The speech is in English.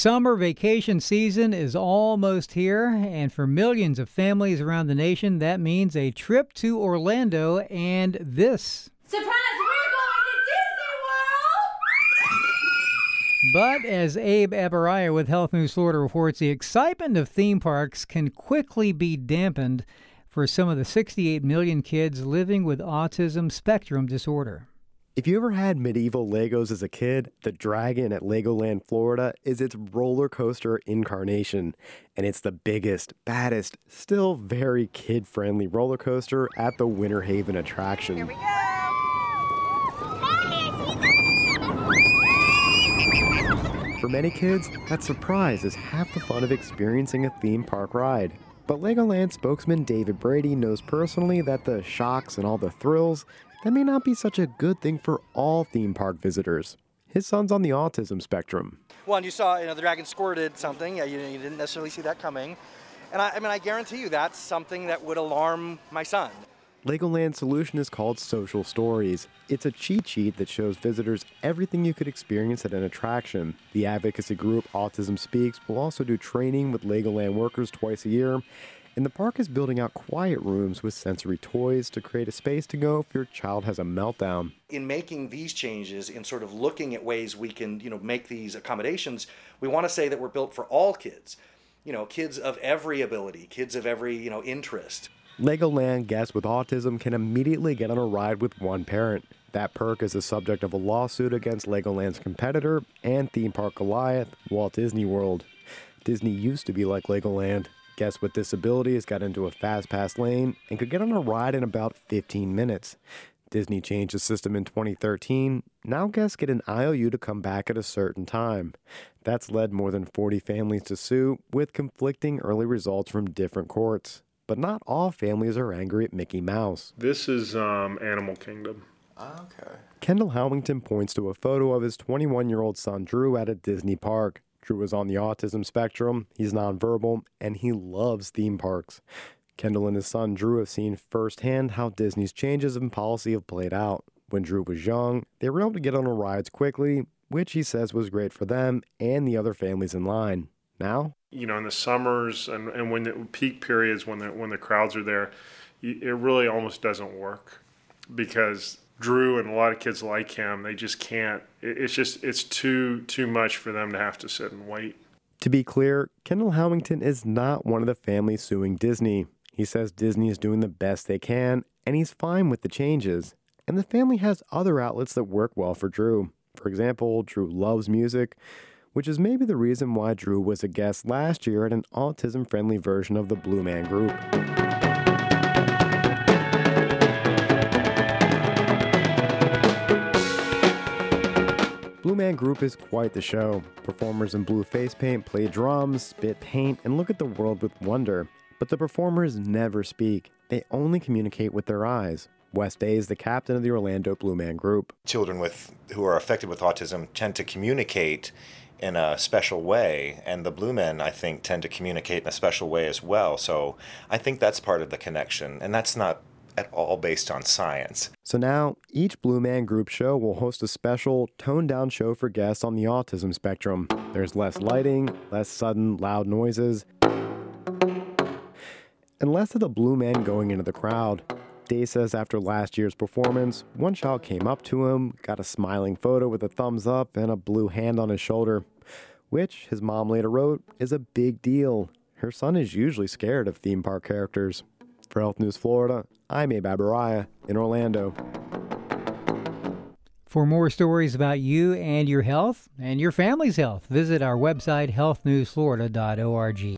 Summer vacation season is almost here, and for millions of families around the nation, that means a trip to Orlando and this. Surprise, we're going to Disney World! But as Abe Abaraya with Health News Florida reports, the excitement of theme parks can quickly be dampened for some of the 68 million kids living with autism spectrum disorder. If you ever had medieval Legos as a kid, the Dragon at Legoland, Florida is its roller coaster incarnation. And it's the biggest, baddest, still very kid-friendly roller coaster at the Winter Haven attraction. Here we go! For many kids, that surprise is half the fun of experiencing a theme park ride. But Legoland spokesman David Brady knows personally that the shocks and all the thrills, that may not be such a good thing for all theme park visitors. His son's on the autism spectrum. One, you saw, the dragon squirted something. You didn't necessarily see that coming. And I guarantee you that's something that would alarm my son. Legoland's solution is called Social Stories. It's a cheat sheet that shows visitors everything you could experience at an attraction. The advocacy group Autism Speaks will also do training with Legoland workers twice a year. And the park is building out quiet rooms with sensory toys to create a space to go if your child has a meltdown. In making these changes, in sort of looking at ways we can, make these accommodations, we want to say that we're built for all kids. Kids of every ability, kids of every, interest. Legoland guests with autism can immediately get on a ride with one parent. That perk is the subject of a lawsuit against Legoland's competitor and theme park Goliath, Walt Disney World. Disney used to be like Legoland. Guests with disabilities got into a fast pass lane and could get on a ride in about 15 minutes. Disney changed the system in 2013. Now guests get an IOU to come back at a certain time. That's led more than 40 families to sue, with conflicting early results from different courts. But not all families are angry at Mickey Mouse. This is Animal Kingdom. Okay. Kendall Helmington points to a photo of his 21-year-old son Drew at a Disney park. Drew is on the autism spectrum, he's nonverbal, and he loves theme parks. Kendall and his son Drew have seen firsthand how Disney's changes in policy have played out. When Drew was young, they were able to get on the rides quickly, which he says was great for them and the other families in line. Now? In the summers and when the peak periods, when the crowds are there, it really almost doesn't work because Drew and a lot of kids like him, they just can't. It's too much for them to have to sit and wait. To be clear, Kendall Helmington is not one of the families suing Disney. He says Disney is doing the best they can, and he's fine with the changes. And the family has other outlets that work well for Drew. For example, Drew loves music, which is maybe the reason why Drew was a guest last year at an autism-friendly version of the Blue Man Group. Blue Man Group is quite the show. Performers in blue face paint play drums, spit paint, and look at the world with wonder. But the performers never speak. They only communicate with their eyes. Wes Day is the captain of the Orlando Blue Man Group. Children who are affected with autism tend to communicate in a special way, and the Blue Men, I think, tend to communicate in a special way as well. So I think that's part of the connection, and that's not at all based on science. So now, each Blue Man Group show will host a special, toned-down show for guests on the autism spectrum. There's less lighting, less sudden, loud noises, and less of the Blue Man going into the crowd. Day says after last year's performance, one child came up to him, got a smiling photo with a thumbs up and a blue hand on his shoulder, which, his mom later wrote, is a big deal. Her son is usually scared of theme park characters. For Health News Florida, I'm Abe Abaraya in Orlando. For more stories about you and your health and your family's health, visit our website, healthnewsflorida.org.